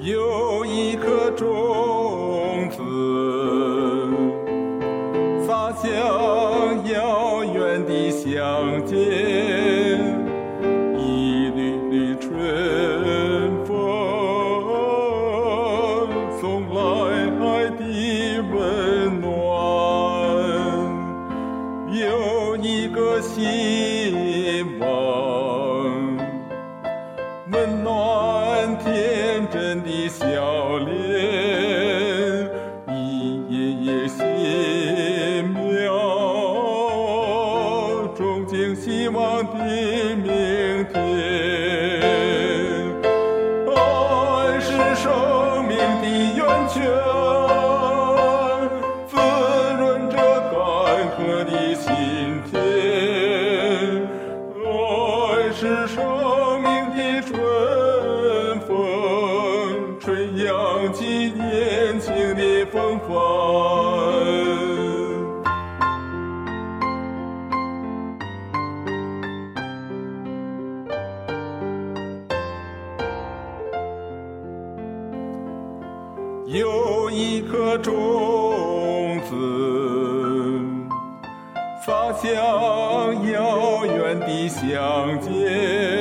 有一颗种子洒向遥远的乡间，一缕缕春风送来爱的温暖。有一个希望温暖天真的笑脸，一页页新描憧憬希望的明天。爱是生命的源泉，滋润着干涸的心田。爱是生命的春风，吹扬起年轻的风范。有一颗种子洒向遥远的乡间，